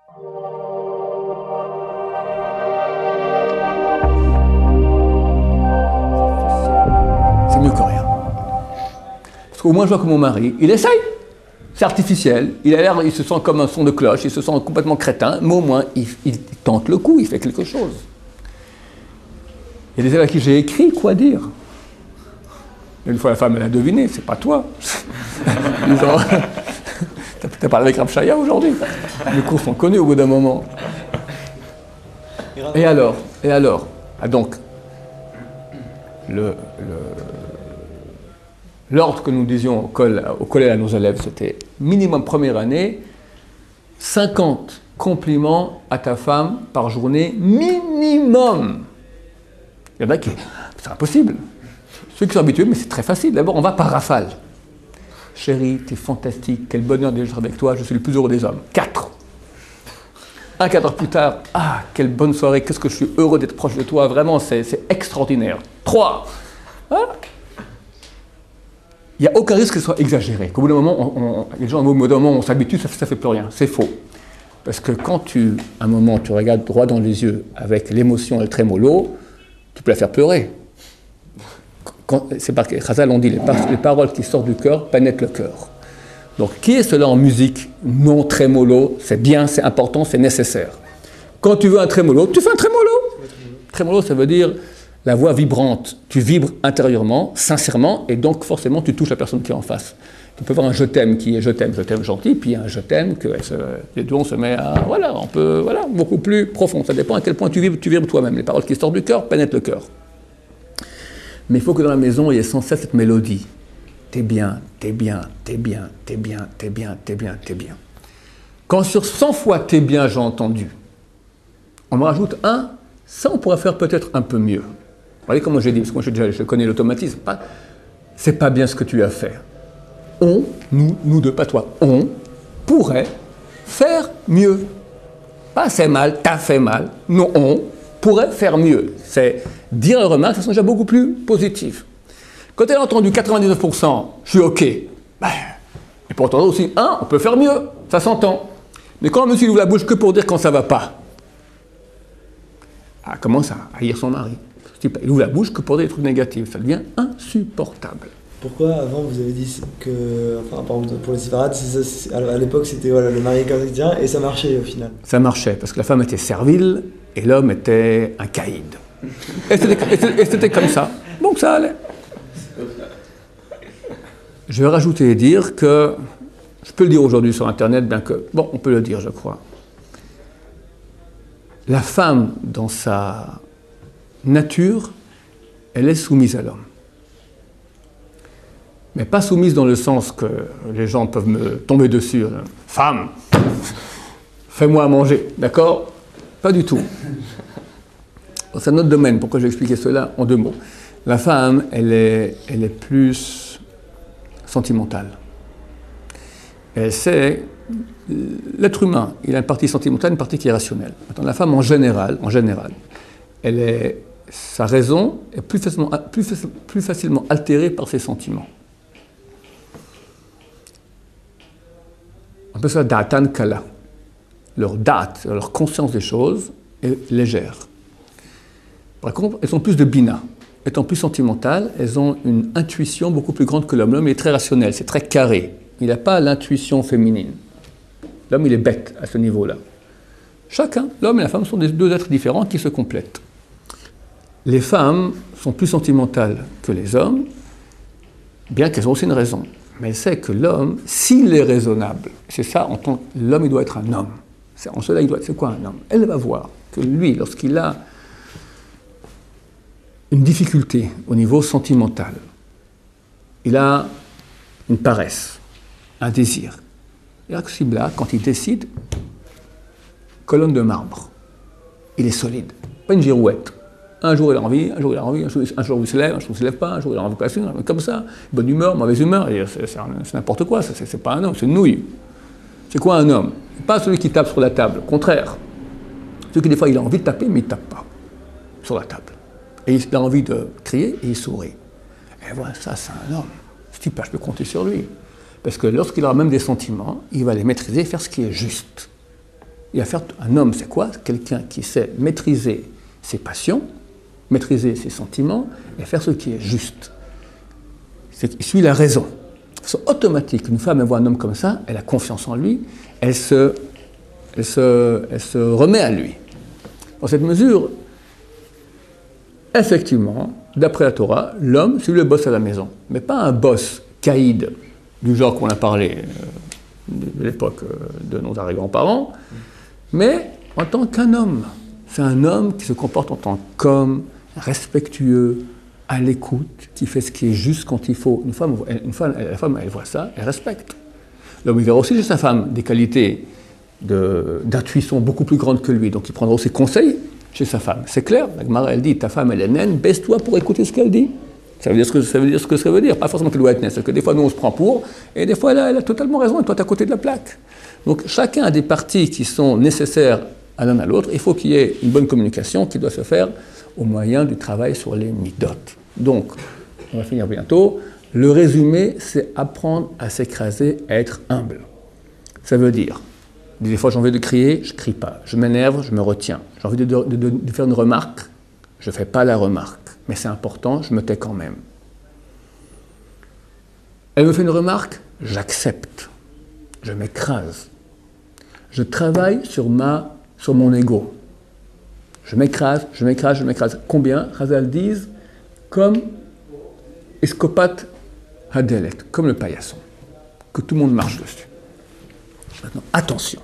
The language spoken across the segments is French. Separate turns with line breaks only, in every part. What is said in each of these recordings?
C'est mieux que rien. Parce qu'au moins je vois que mon mari, il essaye. C'est artificiel, il se sent comme un son de cloche, il se sent complètement crétin, mais au moins il tente le coup, il fait quelque chose. Il y a des élèves à qui j'ai écrit quoi dire. Une fois la femme elle a deviné, c'est pas toi. T'as parlé avec Rav Shaya aujourd'hui. Les cours sont connus au bout d'un moment. Et alors ah donc, l'ordre que nous disions au collège à nos élèves, c'était minimum première année, 50 compliments à ta femme par journée, minimum. Il y en a qui, c'est impossible. Ceux qui sont habitués, mais c'est très facile. D'abord, on va par rafale. Chérie, t'es fantastique, quel bonheur d'être avec toi, je suis le plus heureux des hommes. 4. 4 heures plus tard, ah, quelle bonne soirée, qu'est-ce que je suis heureux d'être proche de toi, vraiment, c'est extraordinaire. 3. Voilà. Il n'y a aucun risque que ce soit exagéré. Qu'au bout d'un moment, les gens, au bout d'un moment, on s'habitue, ça ne fait plus rien. C'est faux. Parce que quand à un moment, tu regardes droit dans les yeux avec l'émotion et le trémolo, tu peux la faire pleurer. C'est parce que Chazal on dit les paroles qui sortent du cœur pénètrent le cœur. Donc, qui est cela en musique non trémolo? C'est bien, c'est important, c'est nécessaire. Quand tu veux un trémolo, tu fais un trémolo. Trémolo, ça veut dire la voix vibrante. Tu vibres intérieurement, sincèrement, et donc forcément, tu touches la personne qui est en face. Tu peux avoir un je t'aime qui est je t'aime gentil, puis un je t'aime que les deux on se met à beaucoup plus profond. Ça dépend à quel point tu vibres toi-même. Les paroles qui sortent du cœur pénètrent le cœur. Mais il faut que dans la maison, il y ait sans cesse cette mélodie. T'es bien, t'es bien, t'es bien, t'es bien, t'es bien, t'es bien, t'es bien. Quand sur 100 fois t'es bien, j'ai entendu, on me rajoute un, ça on pourrait faire peut-être un peu mieux. Vous voyez comment j'ai dit, parce que moi je connais l'automatisme. C'est pas bien ce que tu as fait. On, nous deux, pas toi, on pourrait faire mieux. Pas c'est mal, t'as fait mal. Non, on pourrait faire mieux. C'est dire les remarques, ça sont déjà beaucoup plus positif. Quand elle a entendu 99%, je suis OK. Et pour entendre aussi, on peut faire mieux, ça s'entend. Mais quand le monsieur ouvre la bouche que pour dire quand ça va pas, elle commence à haïr son mari. Il ouvre la bouche que pour dire des trucs négatifs, ça devient insupportable.
Pourquoi avant vous avez dit que, enfin par exemple pour les séparades, à l'époque c'était voilà, le mari quotidien et ça marchait au final?
Ça marchait parce que la femme était servile et l'homme était un caïd. Et c'était comme ça, donc ça allait. Je vais rajouter et dire que, je peux le dire aujourd'hui sur Internet, bien que, bon, on peut le dire je crois. La femme dans sa nature, elle est soumise à l'homme. Mais pas soumise dans le sens que les gens peuvent me tomber dessus. Femme, fais-moi à manger, d'accord? Pas du tout. C'est un autre domaine, pourquoi je vais expliquer cela en 2 mots. La femme, elle est plus sentimentale. Elle sait, l'être humain, il a une partie sentimentale, une partie qui est rationnelle. Maintenant, la femme, en général, sa raison est plus facilement altérée par ses sentiments. On appelle ça da'atan kala. Leur date, leur conscience des choses est légère. Par contre, elles sont plus de bina. Étant plus sentimentales, elles ont une intuition beaucoup plus grande que l'homme. L'homme est très rationnel, c'est très carré. Il n'a pas l'intuition féminine. L'homme, il est bête à ce niveau-là. Chacun, l'homme et la femme, sont des 2 êtres différents qui se complètent. Les femmes sont plus sentimentales que les hommes, bien qu'elles ont aussi une raison. Mais elle sait que l'homme, s'il est raisonnable, c'est ça, l'homme, il doit être un homme. En cela, c'est quoi un homme? Elle va voir que lui, lorsqu'il a une difficulté au niveau sentimental, il a une paresse, un désir. Et là, quand il décide, colonne de marbre, il est solide, pas une girouette. Un jour il a envie, un jour il se lève, un jour il ne se lève pas, un jour il a envie de passer, comme ça, bonne humeur, mauvaise humeur, c'est n'importe quoi, c'est pas un homme, c'est une nouille. C'est quoi un homme? Pas celui qui tape sur la table, au contraire. Celui qui des fois il a envie de taper, mais il ne tape pas sur la table. Et il a envie de crier et il sourit. Et voilà, ça c'est un homme. Ce type, je peux compter sur lui. Parce que lorsqu'il aura même des sentiments, il va les maîtriser et faire ce qui est juste. Et à faire un homme, c'est quoi? Quelqu'un qui sait maîtriser ses passions, maîtriser ses sentiments et faire ce qui est juste. C'est qu'il suit la raison. C'est automatique. Une femme, elle voit un homme comme ça, elle a confiance en lui, elle se remet à lui. Dans cette mesure, effectivement, d'après la Torah, l'homme, c'est lui le boss à la maison. Mais pas un boss caïd, du genre qu'on a parlé de l'époque de nos arrière-grands-parents, mais en tant qu'un homme. C'est un homme qui se comporte en tant qu'homme, respectueux, à l'écoute, qui fait ce qui est juste quand il faut. La femme, elle voit ça, elle respecte. L'homme, il verra aussi chez sa femme des qualités d'intuition beaucoup plus grandes que lui, donc il prendra aussi conseil chez sa femme. C'est clair, la Gemara, elle dit, ta femme, elle est naine, baisse-toi pour écouter ce qu'elle dit. Ça veut dire ce que ça veut dire, pas forcément qu'elle doit être naine, c'est que des fois, nous, on se prend pour, et des fois, elle a totalement raison, et toi, tu es à côté de la plaque. Donc, chacun a des parties qui sont nécessaires à l'un à l'autre. Il faut qu'il y ait une bonne communication qui doit se faire au moyen du travail sur les midot. Donc, on va finir bientôt. Le résumé, c'est apprendre à s'écraser, à être humble. Ça veut dire, des fois j'ai envie de crier, je ne crie pas. Je m'énerve, je me retiens. J'ai envie de faire une remarque, je ne fais pas la remarque. Mais c'est important, je me tais quand même. Elle me fait une remarque, j'accepte. Je m'écrase. Je travaille sur mon ego. Je m'écrase. Combien? Chazal disent comme escopate hadelet, comme le paillasson, que tout le monde marche dessus. Maintenant, attention.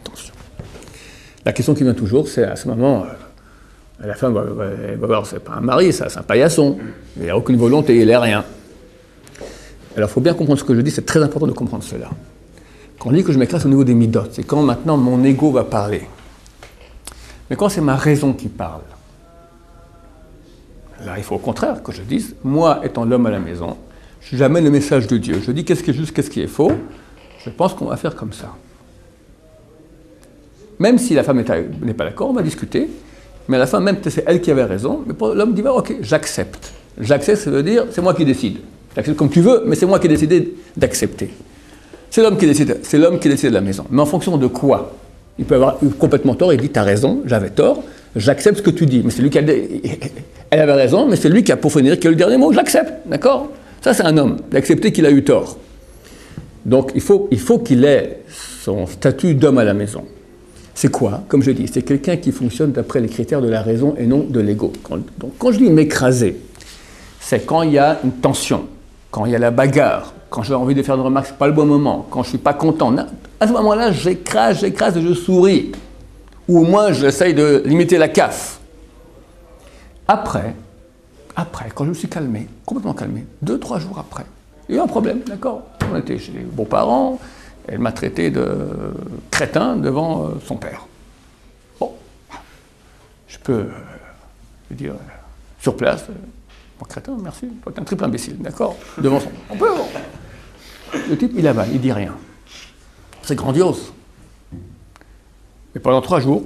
La question qui vient toujours, c'est à ce moment, la femme va voir, c'est pas un mari, ça, c'est un paillasson. Il n'y a aucune volonté, il n'est rien. Alors, il faut bien comprendre ce que je dis, c'est très important de comprendre cela. Quand on dit que je m'écrase au niveau des midot, c'est quand maintenant mon ego va parler. Mais quand c'est ma raison qui parle, là, il faut au contraire que je dise, moi étant l'homme à la maison, j'amène le message de Dieu. Je dis qu'est-ce qui est juste, qu'est-ce qui est faux. Je pense qu'on va faire comme ça. Même si la femme n'est pas d'accord, on va discuter. Mais à la fin, même c'est elle qui avait raison. Mais l'homme dit, ok, j'accepte. J'accepte, ça veut dire, c'est moi qui décide. J'accepte comme tu veux, mais c'est moi qui ai décidé d'accepter. C'est l'homme qui décide de la maison. Mais en fonction de quoi? Il peut avoir eu complètement tort, il dit, t'as raison, j'avais tort, j'accepte ce que tu dis. Mais c'est lui qui a... Elle avait raison, mais c'est lui qui a pour finir, qui a le dernier mot, j'accepte, d'accord? Ça, c'est un homme, d'accepter qu'il a eu tort. Donc, il faut qu'il ait son statut d'homme à la maison. C'est quoi? Comme je dis, c'est quelqu'un qui fonctionne d'après les critères de la raison et non de l'ego. Donc, quand je dis m'écraser, c'est quand il y a une tension, quand il y a la bagarre, quand j'ai envie de faire une remarque, c'est pas le bon moment, quand je suis pas content. À ce moment-là, j'écrase et je souris. Ou au moins, j'essaye de limiter la CAF. Après, quand je me suis calmé, complètement calmé, 2-3 jours après, il y a eu un problème, d'accord? On était chez les beaux-parents, elle m'a traité de crétin devant son père. Bon, je peux lui dire, sur place, mon crétin, merci, toi t'es un triple imbécile, d'accord? Devant son père. On peut, bon. Le type, il avale, il dit rien. C'est grandiose. Mais pendant 3 jours,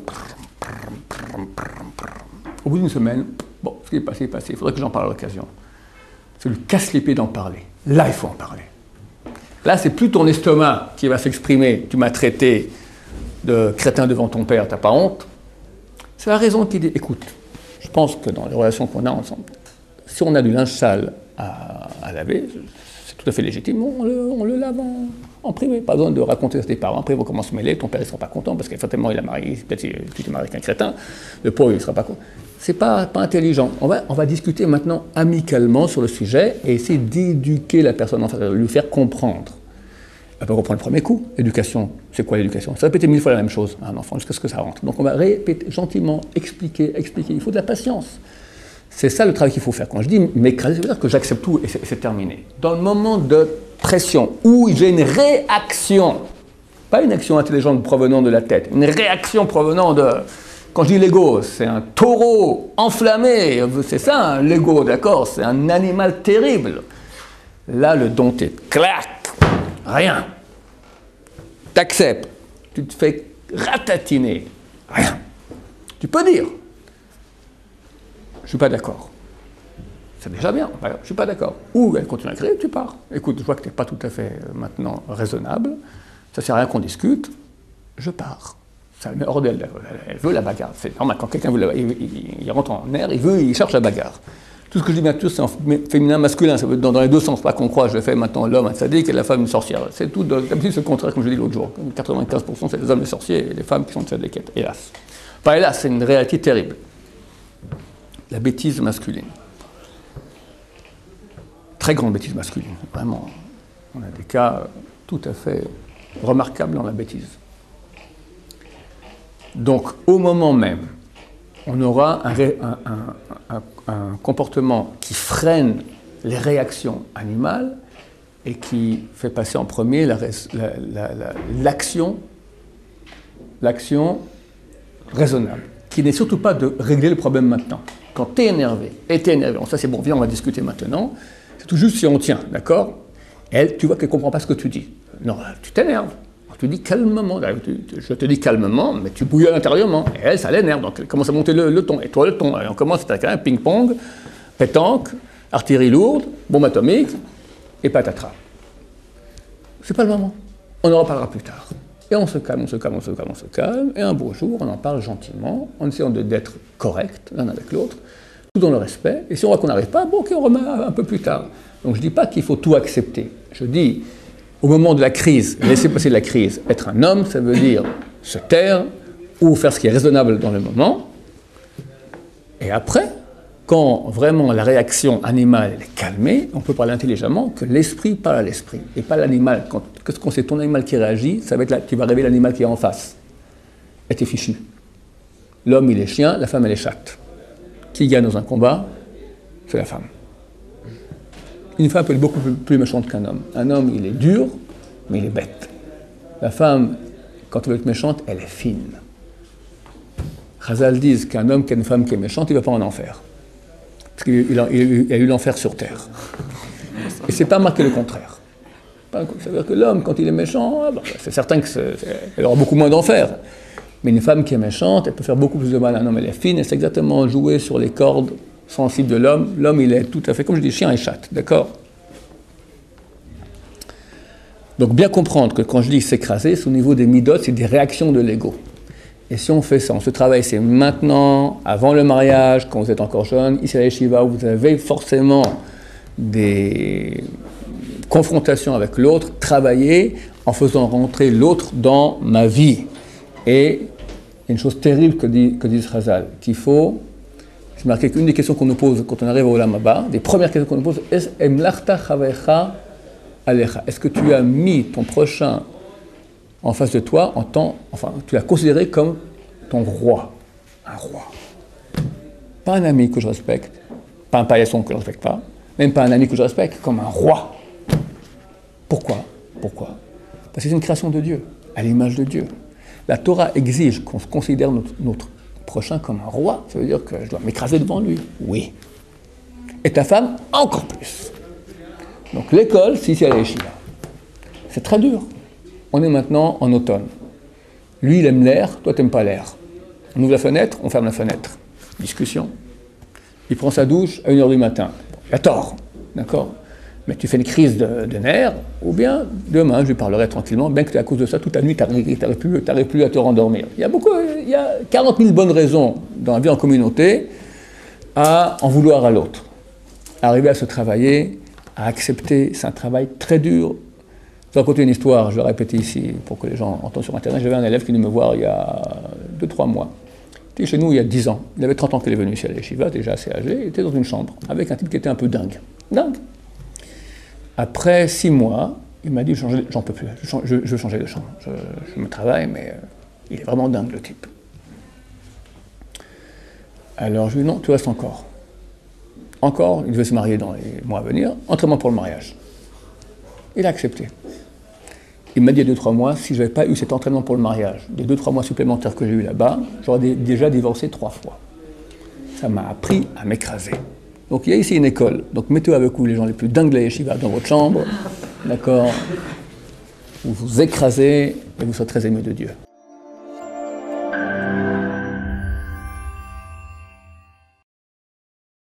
au bout d'une semaine, bon, ce qui est passé, il faudrait que j'en parle à l'occasion. Ça lui casse les pieds d'en parler. Là, il faut en parler. Là, c'est plus ton estomac qui va s'exprimer. Tu m'as traité de crétin devant ton père, t'as pas honte. C'est la raison qui dit, écoute, je pense que dans les relations qu'on a ensemble, si on a du linge sale à laver, c'est tout à fait légitime, on le lave en privé. Pas besoin de raconter à tes parents. Après, ils vont commencer à se mêler, ton père ne sera pas content parce qu'effectivement, il a marié, peut-être tu t'es marié avec un crétin, le pauvre, il ne sera pas content. C'est pas intelligent. On va discuter maintenant amicalement sur le sujet et essayer d'éduquer la personne en face, de lui faire comprendre. Elle peut comprendre le premier coup. L'éducation, c'est quoi l'éducation? C'est répéter 1000 fois la même chose à un enfant jusqu'à ce que ça rentre. Donc on va répéter gentiment, expliquer. Il faut de la patience. C'est ça le travail qu'il faut faire. Quand je dis m'écraser, ça veut dire que j'accepte tout et c'est terminé. Dans le moment de pression où j'ai une réaction, pas une action intelligente provenant de la tête, une réaction provenant de... Quand je dis l'ego, c'est un taureau enflammé, c'est ça, l'ego, d'accord? C'est un animal terrible. Là, le dompté, clac, rien. T'acceptes, tu te fais ratatiner, rien. Tu peux dire, je ne suis pas d'accord. C'est déjà bien, je ne suis pas d'accord. Ou elle continue à crier, tu pars. Écoute, je vois que tu n'es pas tout à fait maintenant raisonnable, ça ne sert à rien qu'on discute, je pars. Ça le met hors d'elle. Elle veut la bagarre. C'est normal, quand quelqu'un veut il rentre en nerf, il cherche la bagarre. Tout ce que je dis maintenant, c'est en féminin, masculin. Ça veut être dans les deux sens. Pas qu'on croit, je fais maintenant l'homme un sadique et la femme une sorcière. C'est tout. D'habitude, c'est le contraire, comme je l'ai dit l'autre jour. 95%, c'est les hommes les sorciers et les femmes qui sont sadiquettes. Hélas. Pas hélas, c'est une réalité terrible. La bêtise masculine. Très grande bêtise masculine. Vraiment. On a des cas tout à fait remarquables dans la bêtise. Donc, au moment même, on aura un comportement qui freine les réactions animales et qui fait passer en premier l'action raisonnable, qui n'est surtout pas de régler le problème maintenant. Quand tu es énervé, bon, ça c'est bon, viens, on va discuter maintenant, c'est tout juste si on tient, d'accord? Elle, tu vois qu'elle ne comprend pas ce que tu dis. Non, tu t'énerves. Tu dis calmement, je te dis calmement, mais tu bouilles intérieurement. Et elle, ça l'énerve, donc elle commence à monter le ton. Et toi, le ton. Et on commence avec un ping-pong, pétanque, artillerie lourde, bombe atomique, et patatras. C'est pas le moment. On en reparlera plus tard. Et on se calme. Et un beau jour, on en parle gentiment, en essayant d'être correct l'un avec l'autre, tout dans le respect. Et si on voit qu'on n'arrive pas, bon, ok, on remet un peu plus tard. Donc je ne dis pas qu'il faut tout accepter. Je dis, au moment de la crise, laisser passer la crise, être un homme, ça veut dire se taire ou faire ce qui est raisonnable dans le moment. Et après, quand vraiment la réaction animale est calmée, on peut parler intelligemment que l'esprit parle à l'esprit et pas l'animal. Quand c'est ton animal qui réagit, ça va être là, tu vas rêver l'animal qui est en face. Et t'es fichu. L'homme, il est chien, la femme, elle est chatte. Qui gagne dans un combat? C'est la femme. Une femme peut être beaucoup plus méchante qu'un homme. Un homme, il est dur, mais il est bête. La femme, quand elle veut être méchante, elle est fine. Chazal disent qu'un homme qui a une femme qui est méchante, il ne va pas en enfer. Parce qu'il a eu l'enfer sur terre. Et c'est pas marqué le contraire. Ça veut dire que l'homme, quand il est méchant, c'est certain qu'elle aura beaucoup moins d'enfer. Mais une femme qui est méchante, elle peut faire beaucoup plus de mal à un homme, elle est fine, et c'est exactement jouer sur les cordes sensible de l'homme. L'homme, il est tout à fait, comme je dis, chien et chatte, d'accord? Donc bien comprendre que quand je dis s'écraser, c'est au niveau des midot, c'est des réactions de l'ego. Et si on fait ça, on se travaille, c'est maintenant, avant le mariage, quand vous êtes encore jeune, ici à la yeshiva, où vous avez forcément des confrontations avec l'autre, travailler en faisant rentrer l'autre dans ma vie. Et il y a une chose terrible que dit Chazal, qu'il faut... C'est marqué qu'une des questions qu'on nous pose quand on arrive au Olam Haba, des premières questions qu'on nous pose, est-ce que tu as mis ton prochain en face de toi tu l'as considéré comme ton roi, un roi. Pas un ami que je respecte, pas un paillasson que je ne respecte pas, même pas un ami que je respecte, comme un roi. Pourquoi? Parce que c'est une création de Dieu, à l'image de Dieu. La Torah exige qu'on se considère notre prochain comme un roi, ça veut dire que je dois m'écraser devant lui. Oui. Et ta femme, encore plus. Donc l'école, si c'est à la yeshiva. C'est très dur. On est maintenant en automne. Lui, il aime l'air, toi, tu n'aimes pas l'air. On ouvre la fenêtre, on ferme la fenêtre. Discussion. Il prend sa douche à 1h du matin. Il a tort, d'accord? Mais tu fais une crise de nerfs, ou bien demain, je lui parlerai tranquillement, bien que à cause de ça, toute la nuit, tu n'arrives plus à te rendormir. Il y a 40 000 bonnes raisons dans la vie en communauté à en vouloir à l'autre. Arriver à se travailler, à accepter, c'est un travail très dur. Je vais raconter une histoire, je vais répéter ici pour que les gens entendent sur Internet. J'avais un élève qui est venu me voir il y a 2-3 mois. Il était chez nous il y a 10 ans. Il avait 30 ans qu'il est venu ici à la yeshiva, déjà assez âgé. Il était dans une chambre avec un type qui était un peu dingue. Dingue. Après 6 mois, il m'a dit, j'en peux plus, je veux changer de chambre. Je me travaille, mais il est vraiment dingue, le type. Alors je lui ai dit, non, tu restes encore. Encore, il devait se marier dans les mois à venir, entraînement pour le mariage. Il a accepté. Il m'a dit il y a 2-3 mois, si je n'avais pas eu cet entraînement pour le mariage, des 2-3 mois supplémentaires que j'ai eu là-bas, j'aurais déjà divorcé 3 fois. Ça m'a appris à m'écraser. Donc il y a ici une école, donc mettez avec vous les gens les plus dingues de la yeshiva dans votre chambre, d'accord? Vous vous écrasez et vous serez très aimés de Dieu.